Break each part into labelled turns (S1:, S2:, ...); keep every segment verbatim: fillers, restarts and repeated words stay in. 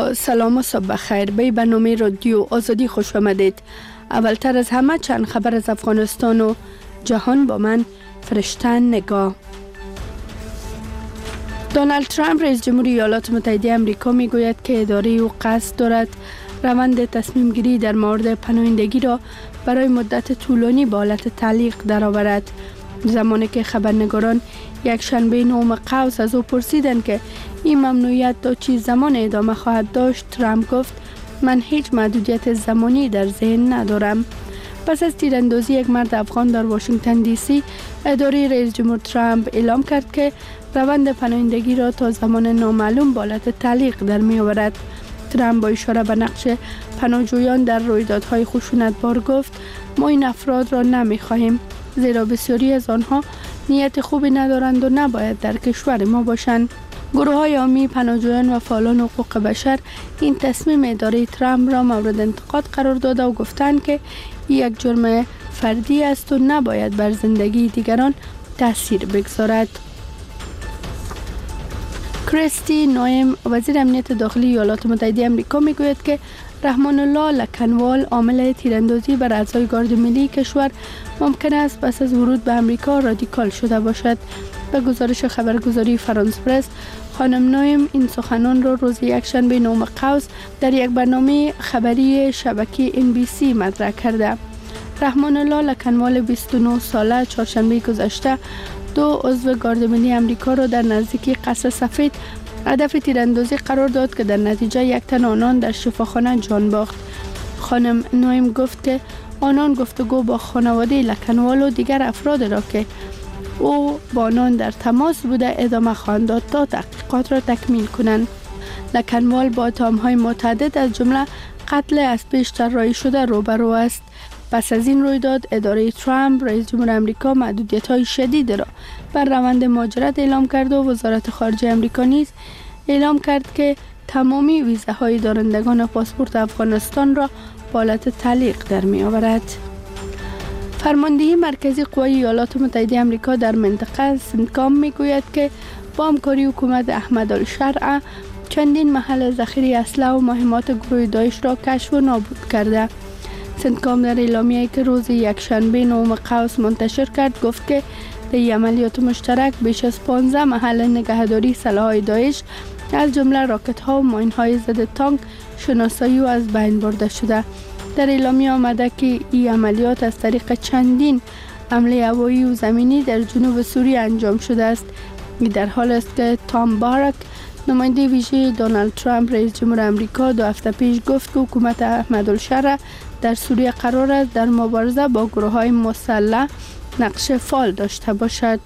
S1: با سلام و صبح خیر به برنامه رادیو آزادی خوش آمدید. اولتر از همه چند خبر از افغانستان و جهان با من فرشته نگاه. دونالد ترامپ رئیس جمهوری ایالات متحده آمریکا می گوید که اداره او قصد دارد روند تصمیم گیری در مورد پناهندگی را برای مدت طولانی به حالت تعلیق درآورد. زمانی که خبرنگاران یک شنبه نهم قوس از او پرسیدند که این ممنوعیت تا چه زمان ادامه خواهد داشت، ترامپ گفت من هیچ محدودیت زمانی در ذهن ندارم. پس از تیراندازی یک مرد افغان در واشنگتن دی سی، اداره رئیس جمهور ترامپ اعلام کرد که روند پناهندگی را تا زمان نامعلوم به حالت تعلیق در می آورد. ترامپ با اشاره به نقش پناهجویان در رویدادهای خشونتبار گفت ما این افراد را نمی خواهیم، زیرا بسیاری از آنها نیت خوبی ندارند و نباید در کشور ما باشند. گروه های عامی پناهجویان و فعالان حقوق بشر این تصمیم اداره ترامپ را مورد انتقاد قرار داده و گفتند که یک جرم فردی است و نباید بر زندگی دیگران تاثیر بگذارد. کریستی نوئم، وزیر امنیت داخلی ایالات متحده آمریکا، میگوید که رحمان الله لکنوال، عامل تیراندازی بر اعضای گارد ملی کشور، ممکن است پس از ورود به آمریکا رادیکال شده باشد. به گزارش خبرگزاری فرانس پرس، خانم نوئم این سخنان را روز یکشنبه نهم قوس در یک برنامه خبری شبکه ام بی سی مطرح کرده. رحمان الله لکنوال، بیست و نه ساله، چهارشنبه گذشته دو عضو گارد ملی آمریکا را در نزدیکی قصر سفید هدف تیراندازی قرار داد که در نتیجه یک تن آنان در شفاخانه جان باخت. خانم نوئم گفت که آنان گفتگو با خانواده لکنوال و دیگر افراد را که او با آنان در تماس بوده ادامه خواهند داد تا تحقیقات را تکمیل کنند. لکنوال با اتهام‌های متعدد از جمله قتل از پیش طراحی شده روبرو است. پس از این رویداد، اداره ترامپ رئیس جمهور آمریکا محدودیت‌های شدید را بر روند مهاجرت اعلام کرد و وزارت خارجه آمریکا نیز اعلام کرد که تمامی ویزاهای دارندگان پاسپورت افغانستان را به حالت تعلیق در می‌آورد. فرماندهی مرکزی قوای ایالات متحده آمریکا در منطقه سنتکام میگوید که با همکاری حکومت احمد الشرع چندین محل ذخیره اسلحه و مهمات گروه داعش را کشف و نابود کرده. سنتکام در اعلامیه‌ای که روز یکشنبه نهم قوس منتشر کرد گفت که در عملیات مشترک بیش از پانزده محل نگهداری سلاح‌های داعش از جمله راکت‌ها و ماین‌های ضد تانک شناسایی و از بین برده شده. در اعلامیه آمده که این عملیات از طریق چندین حمله هوایی و زمینی در جنوب سوریه انجام شده است. این در حال است که تام بارک، نماینده ویژه دونالد ترامپ رئیس جمهور آمریکا، دو هفته پیش گفت که حکومت احمد الشرع در سوریه قرار است در مبارزه با گروه‌های مسلح نقش فعال داشته باشد.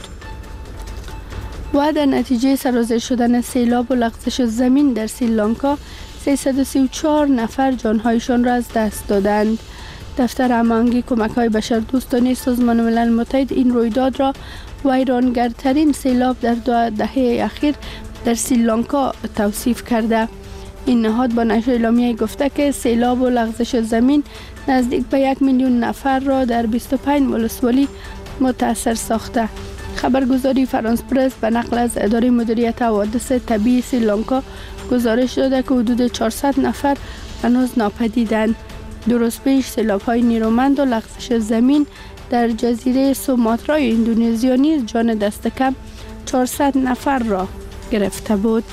S1: و در نتیجه سرازیر شدن سیلاب و لغزش زمین در سریلانکا، سیصد و سی و چهار نفر جانهایشان را از دست دادند. دفتر هماهنگی کمک‌های بشردوستانه سازمان ملل متحد این رویداد را ویرانگرترین سیلاب در دو دهه اخیر در سریلانکا توصیف کرده. این نهاد با نشر اعلامیه گفته که سیلاب و لغزش زمین نزدیک به یک میلیون نفر را در بیست و پنج ولسوالی متاثر ساخته. خبرگزاری فرانس پرس به نقل از اداره مدیریت حوادث طبیعی سریلانکا گزارش داده که حدود چهارصد نفر هنوز ناپدیدند. دو روز پیش سیلاب‌های نیرومند و لغزش زمین در جزیره سوماترای اندونزیا نیز جان دست کم چهارصد نفر را گرفته بود.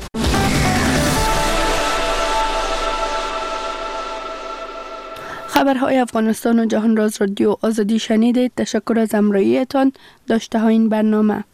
S1: خبرهای افغانستان و جهان راز رادیو آزادی شنیدید. تشکر از همراهیتان. داشته ها این برنامه.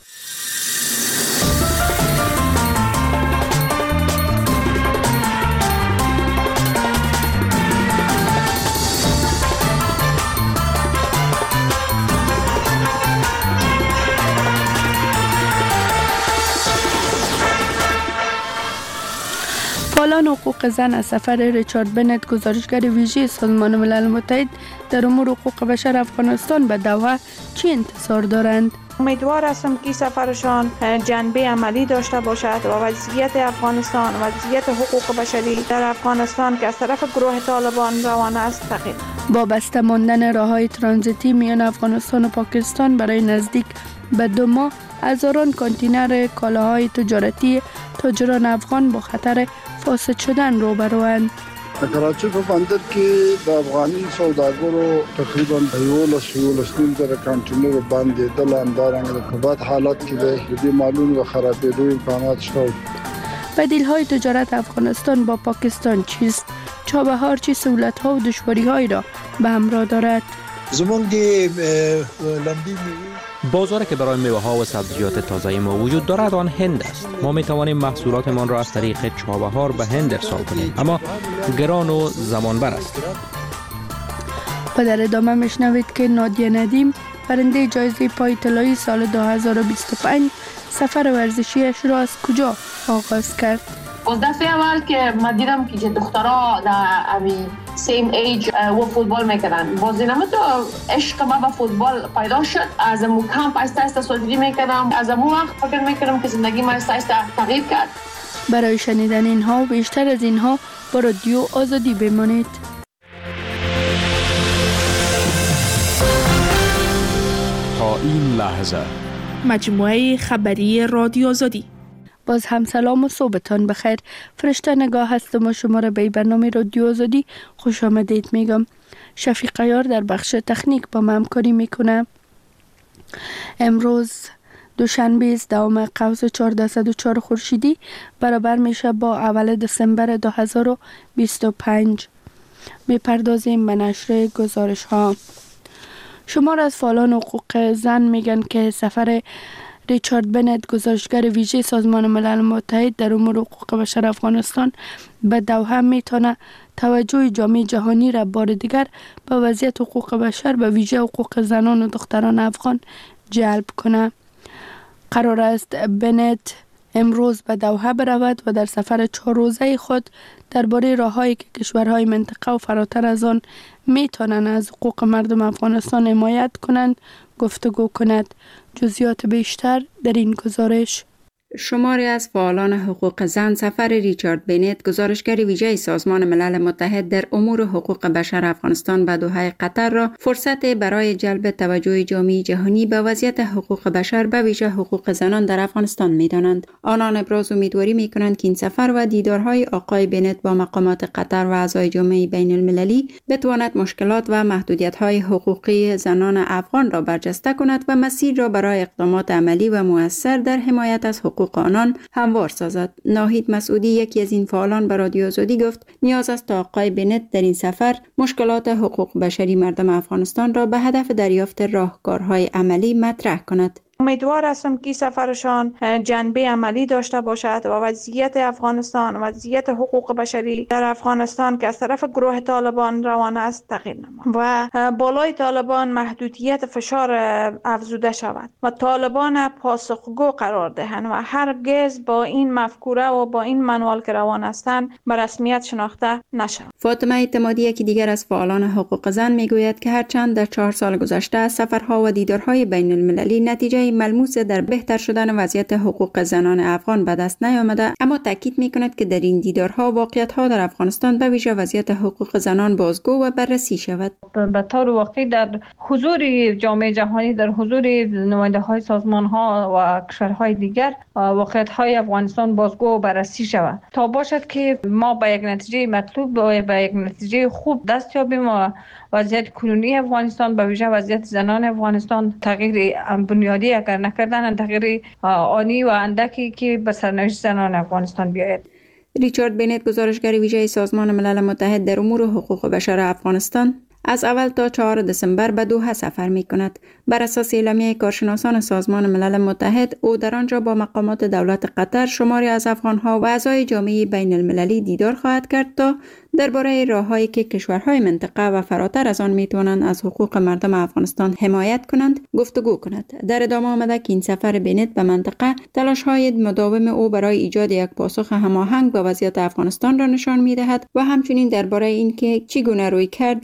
S1: فعالان حقوق زن از سفر ریچارد بنت، گزارشگر ویژه سازمان ملل متحد در امور حقوق بشر افغانستان، به دوحه چی انتظار دارند؟
S2: امیدوار هستم که سفرشان جنبه عملی داشته باشد و وضعیت افغانستان و وضعیت حقوق بشری در افغانستان که از طرف گروه طالبان روان است تغییر
S1: با بسته ماندن راههای ترانزیتی میان افغانستان و پاکستان برای نزدیک به دو ماه، هزاران کانتینر کالاهای تجارتی تاجران افغان با خطر فاسد شدن روبروند.
S3: کراچی په بندر کې د افغاني سوداګرو تقریبا یولس یولس نیم زره کانټینر باندې د لاندارنګ د کبات حالات کې د دې مالونو د خرابېدو امکانات شته.
S1: بدیل‌های تجارت افغانستان با پاکستان چیست؟ چابهار چه سهولت‌ها و دشواری‌هایی را به همراه دارد؟
S4: زمون دی لندی
S5: بازاری که برای میوه ها و سبزیجات تازه ما وجود دارد آن هند است. ما می توانیم محصولاتمان را از طریق چابهار به هند ارسال کنیم، اما گران و زمانبر است.
S1: و در ادامه میشنوید که نادیه ندیم، برنده جایزه پای طلایی سال دو هزار و بیست و پنج، سفر ورزشیش را از کجا آغاز کرد؟
S6: از دفعه اول که من دیدم که دخترها در امی سیم ایج و فوتبال میکردن، باز دیدم تو عشق من به فوتبال پیدا شد. از امو کمپ ایسته ایسته سازی میکردم، از امو وقت فکر میکردم که زندگی من ایسته ایسته تغییر کرد.
S1: برای شنیدن اینها و بیشتر از اینها با رادیو آزادی بمانید.
S7: تا این لحظه
S8: مجموعه خبری رادیو آزادی.
S1: باز هم سلام و صبحتان بخیر. فرشته نگاه هستم و شما را به برنامه رادیو آزادی خوش آمدید میگم. شفیق عیار در بخش تکنیک با من همکاری میکنه. امروز دوشنبه است، دوم قوس چهارصد و چهار خورشیدی برابر میشه با اول دسامبر دو هزار و بیست و پنج. میپردازیم به نشر گزارش ها. شمار از فعالان حقوق زن میگن که سفر ریچارد بنت، گزارشگر ویژه سازمان ملل متحد در امور حقوق بشر افغانستان، به دوحه میتونه توجه جامعه جهانی را بار دیگر به وضعیت حقوق بشر، به ویژه حقوق زنان و دختران افغان جلب کنه. قرار است بنت امروز به دوحه برود و در سفر چهار روزه خود درباره راههایی که کشورهای منطقه و فراتر از آن میتونن از حقوق مردم افغانستان حمایت کنند گفتگو کند. جزئیات بیشتر در این گزارش.
S9: شماری از فعالان حقوق زن سفر ریچارد بنت، گزارشگر ویژه سازمان ملل متحد در امور حقوق بشر افغانستان به دوحه قطر را فرصت برای جلب توجه جامعه جهانی به وضعیت حقوق بشر به ویژه حقوق زنان در افغانستان می‌دانند. آنان ابراز امیدواری می‌کنند که این سفر و دیدارهای آقای بنت با مقامات قطر و اعضای جامعه بین المللی بتواند مشکلات و محدودیت‌های حقوقی زنان افغان را برجسته کند و مسیر را برای اقدامات عملی و مؤثر در حمایت از حقوق آنان هموار سازد. ناهید مسعودی، یکی از این فعالان، به رادیو آزادی گفت نیاز است تا آقای بنت در این سفر مشکلات حقوق بشری مردم افغانستان را به هدف دریافت راهکارهای عملی مطرح کند.
S2: امیدوار هستم که سفرشان جنبه عملی داشته باشد و وضعیت افغانستان، وضعیت حقوق بشری در افغانستان که از طرف گروه طالبان روان است تغییر نماید و بالای طالبان محدودیت فشار افزوده شود و طالبان پاسخگو قرار دهند و هرگز با این مفکوره و با این منوال که روان هستند به رسمیت شناخته نشود.
S9: فاطمه اعتمادی، یکی دیگر از فعالان حقوق زن، میگوید که هرچند در چهار سال گذشته سفرها و دیدارهای بین المللی نتیجه ملموس در بهتر شدن وضعیت حقوق زنان افغان به دست نیامده، اما تاکید میکند که در این دیدارها واقعیت‌ها در افغانستان به ویژه وضعیت حقوق زنان بازگو و بررسی شود.
S10: به طور واقعی در حضور جامعه جهانی، در حضور نماینده‌های سازمان‌ها و کشورهای دیگر واقعیت‌های افغانستان بازگو و بررسی شود تا باشد که ما به یک نتیجه مطلوب و به یک نتیجه خوب دست یابیم و وضعیت کنونی افغانستان به ویژه وضعیت زنان افغانستان تغییر بنیادی اگر نکردن تغییر آنی و اندکی که به سرنوشت زنان افغانستان بیاید.
S9: ریچارد بنت، گزارشگر ویژه سازمان ملل متحد در امور حقوق بشر افغانستان، از اول تا چهار دسامبر به دوحه سفر می کند. بر اساس اعلامیه کارشناسان سازمان ملل متحد، او در آنجا با مقامات دولت قطر، شماری از افغانها و اعضای جامعه بین المللی دیدار خواهد کرد تا درباره راههایی که کشورهای منطقه و فراتر از آن می توانند از حقوق مردم افغانستان حمایت کنند گفتگو کند. در ادامه آمده که این سفر بنت به منطقه تلاش‌های مداوم او برای ایجاد یک پاسخ هماهنگ به وضعیت افغانستان را نشان می دهد و همچنین درباره اینکه چگونه روی کرده با تمام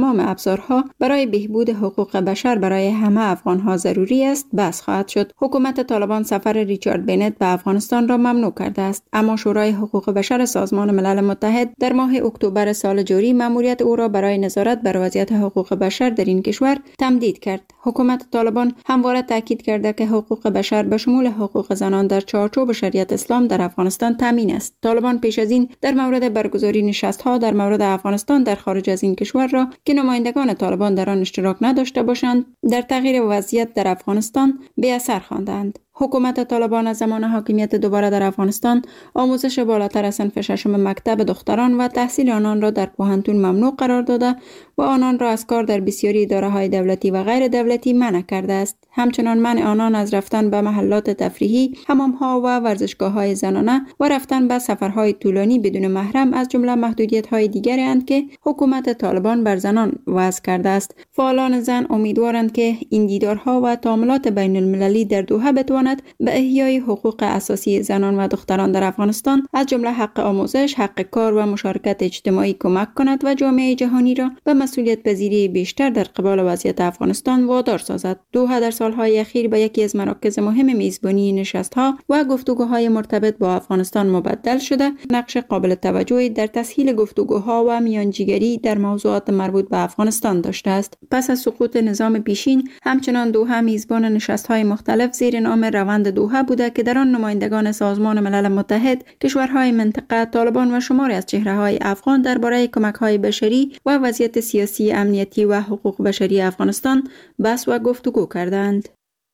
S9: تمام ابزارها برای بهبود حقوق بشر برای همه افغانها ضروری است بس خواهد شد. حکومت طالبان سفر ریچارد بنت به افغانستان را ممنوع کرده است، اما شورای حقوق بشر سازمان ملل متحد در ماه اکتبر سال جاری مأموریت او را برای نظارت بر وضعیت حقوق بشر در این کشور تمدید کرد. حکومت طالبان همواره تاکید کرده که حقوق بشر به شمول حقوق زنان در چارچوب شریعت اسلام در افغانستان تامین است. طالبان پیش از این در مورد برگزاری نشست‌ها در مورد افغانستان در خارج از این کشور را که نمایندگان طالبان در آن اشتراک نداشته باشند در تغییر وضعیت در افغانستان بی اثر خواندند. حکومت طالبان از زمان حاکمیت دوباره در افغانستان آموزش بالاتر از صنف ششم مکتب دختران و تحصیل آنان را در پوهنتون ممنوع قرار داده و آنان را از کار در بسیاری اداره‌های دولتی و غیر دولتی منع کرده است. همچنان منع آنان از رفتن به محلات تفریحی، حمام‌ها و ورزشگاه‌های زنانه و رفتن به سفرهای طولانی بدون محرم از جمله محدودیت‌های دیگری اند که حکومت طالبان بر زنان وضع کرده است. فعالان زن امیدوارند که این دیدارها و تعاملات بین المللی در دوحه بتواند به احیای حقوق اساسی زنان و دختران در افغانستان از جمله حق آموزش، حق کار و مشارکت اجتماعی کمک کند و جامعه جهانی را به مسئولیت پذیری بیشتر در قبال وضعیت افغانستان وادار سازد. دوحه در سالهای اخیر به یکی از مراکز مهم میزبانی نشست‌ها و گفتگوهای مرتبط با افغانستان مبدل شده، نقش قابل توجهی در تسهیل گفتگوها و میانجیگری در موضوعات مربوط به افغانستان داشته است. پس از سقوط نظام پیشین، همچنان دوحه میزبان نشست‌های مختلف زیر نام روند دوحه بوده که در آن نمایندگان سازمان ملل متحد، کشورهای منطقه، طالبان و شماری از چهره‌های افغان درباره کمک‌های بشری و وضعیت سیاسی، امنیتی و حقوق بشری افغانستان بحث و گفتگو کردند.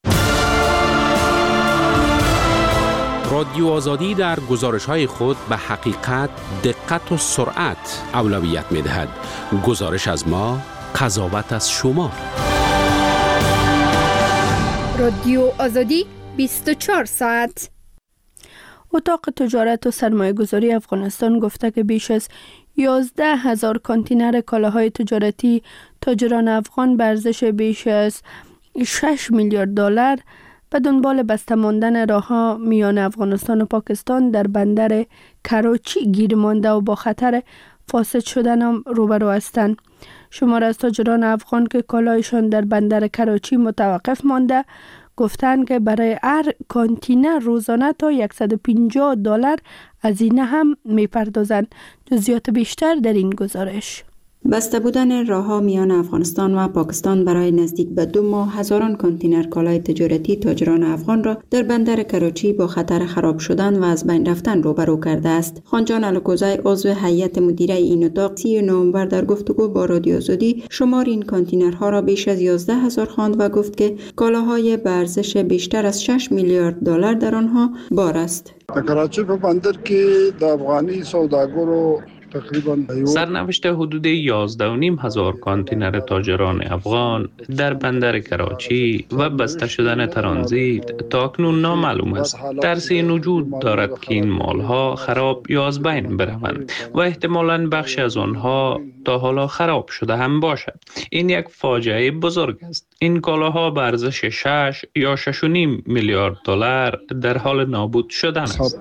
S7: رادیو آزادی در گزارش‌های خود به حقیقت، دقت و سرعت اولویت می‌دهد. گزارش از ما، قضاوت از شما.
S1: رادیو آزادی بیست و چهار ساعت. اتاق تجارت و سرمایه گذاری افغانستان گفته که بیش از یازده هزار کانتینر کالاهای تجارتی تاجران افغان به ارزش بیش از شش میلیارد دلار به دنبال بسته ماندن راه‌ها میان افغانستان و پاکستان در بندر کراچی گیر مانده و با خطر فاسد شدن روبرو هستند. شمار از تاجران افغان که کالایشان در بندر کراچی متوقف مانده گفتند که برای هر کانتینر روزانه تا صد و پنجاه دلار هزینه هم می‌پردازند. جزئیات بیشتر در این گزارش.
S9: بسته بودن راه‌ها میان افغانستان و پاکستان برای نزدیک به دو ماه هزاران کانتینر کالای تجارتی تاجران افغان را در بندر کراچی با خطر خراب شدن و از بین رفتن روبرو کرده است. خانجان الکوزی عضو هیئت مدیره این اتاق سی نوامبر در گفتگو با رادیو آزادی شمار این کانتینرها را بیش از یازده هزار خواند و گفت که کالاهای به ارزش بیشتر از شش میلیارد دلار در آنها بار است.
S3: در کراچی په بندر کې د افغاني سوداګرو
S11: سرنوشت حدود یازده و نیم هزار کانتینر تاجران افغان در بندر کراچی و بسته شدن ترانزیت تا اکنون نامعلوم است. ترس این وجود دارد که این مالها خراب یا از بین بروند و احتمالاً بخش از آنها تا حالا خراب شده هم باشد. این یک فاجعه بزرگ است. این کالاها به ارزش شش یا شش و نیم میلیارد دلار در حال نابود شدن است.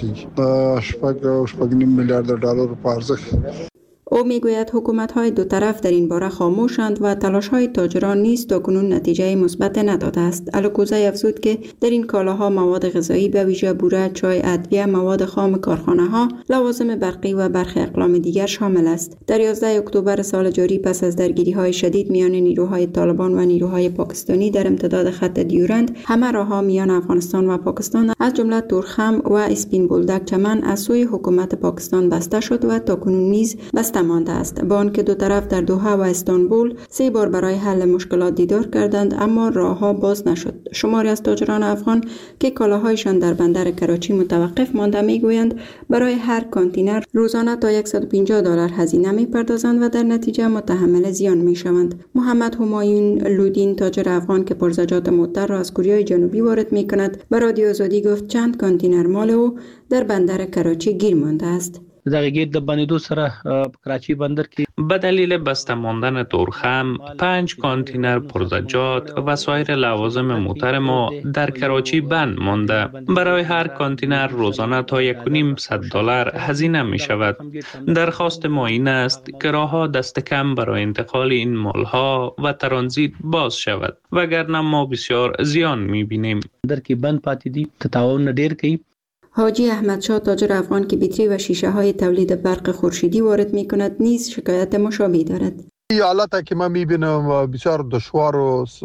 S9: او میگوید حکومت‌های دو طرف در این باره خاموشند و تلاش‌های تاجران نیز تاکنون نتیجه مثبت نداده است. الکوزی افزود که در این کالاها مواد غذایی به ویژه بوره، چای، ادویه، مواد خام کارخانه‌ها، لوازم برقی و برخی اقلام دیگر شامل است. در یازده اکتبر سال جاری پس از درگیری‌های شدید میان نیروهای طالبان و نیروهای پاکستانی در امتداد خط دیورند، همه راه‌ها میان افغانستان و پاکستان از جمله تورخم و اسپین بولدک چمن از سوی حکومت پاکستان بسته شد و تاکنون نیز بسته مانده است. با آنکه دو طرف در دوحه و استانبول سه بار برای حل مشکلات دیدار کردند اما راهها باز نشد. شماری از تاجران افغان که کالاهایشان در بندر کراچی متوقف مانده میگویند برای هر کانتینر روزانه تا صد و پنجاه دلار هزینه میپردازند و در نتیجه متحمل زیان میشوند. محمد همایون لودین تاجر افغان که پرزجاج معطر را از کوریای جنوبی وارد میکند به رادیو آزادی گفت چند کانتینر مال او در بندر کراچی گیر مانده است.
S12: دغه گیر د بندیدو سره کراچی بندر کې
S11: به دلیل بسته ماندن تورخم پنج کانتینر پرزجات و سایر لوازم موتر ما در کراچی بند مانده. برای هر کانتینر روزانه تا یک و نیم صد دلار هزینه می شود. درخواست ما این است که راهها دست کم برای انتقال این مالها و ترانزیت باز شود وگرنه ما بسیار زیان می بینیم.
S12: در کې بند پاتې دي تطاون ډیر کوي.
S9: حاجی احمدشاه تاجر افغان که بیتری و شیشه های تولید برق خورشیدی وارد می کند نیز شکایت مشابهی دارد.
S3: این حالت که ما می بینم بسیار دشوار و